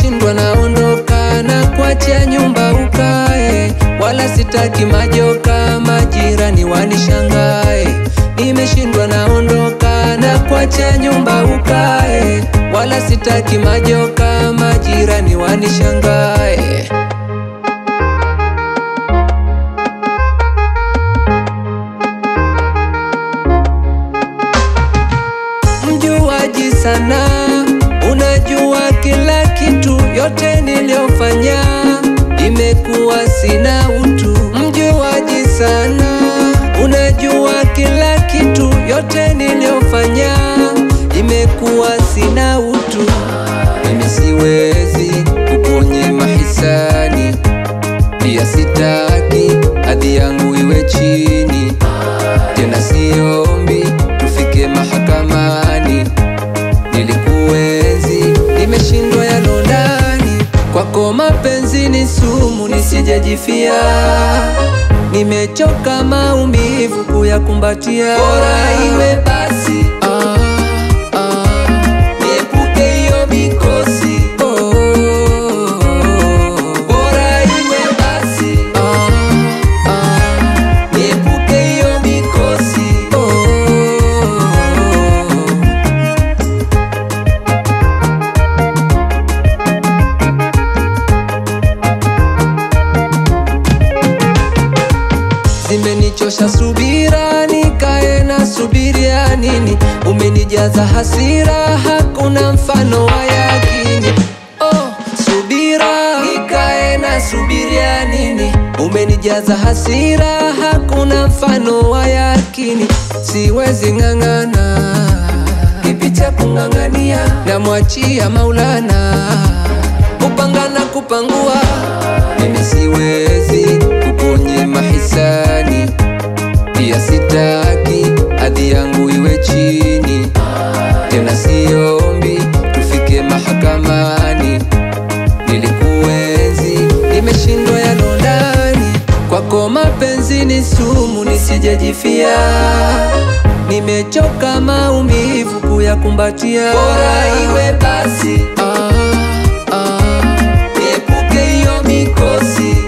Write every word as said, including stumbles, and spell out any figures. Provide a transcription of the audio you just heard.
nimeshindwa naondoka na kuachia nyumba ukae, wala sitaki majoka majirani wanishangae. Nimeshindwa naondoka na kuachia nyumba ukae, wala sitaki majoka majirani wanishangae. Mjuaji sana, unajua kila kitu, yote niliofanya imekuwa sina utu. Mjuaji sana, unajua kila kitu, yote niliofanya imekuwa sina utu. Mimi siwezi kuponye mahisani, pia sitaki hadhi yangu iwe chini. Tena siombi tufike mahakamani, nilikuenzi nimeshindwa yalo ndani. Kwako mapenzi ni sumu nisijejifia, nimechoka maumivu kuyakumbatia. Bora iwe basi ah, ah, niepuke hiyo mikosi. Oh, bora iwe basi ah, ah, niepuke hiyo mikosi. Oh, zimenichosha subira, nikae na subiria nini? Umenijaza hasira, hakuna mfano wa yakini. Oh, subira, nikae na subiria nini? Umenijaza hasira, hakuna mfano wa yakini. Siwezi ng'ang'ana, kipi cha kung'ang'ania? Namwachia Maulana kupanga na kupangua. Mimi siwezi kuponye mahisani, pia sitaki hadhi yangu iwe chini. Tena siombi tufike mahakamani, nilikuenzi nimeshindwa yalo ndani. Kwako mapenzi ni sumu nisijejifia, nimechoka maumivu kuyakumbatia. Bora iwe basi ah, ah, niepuke hiyo mikosi.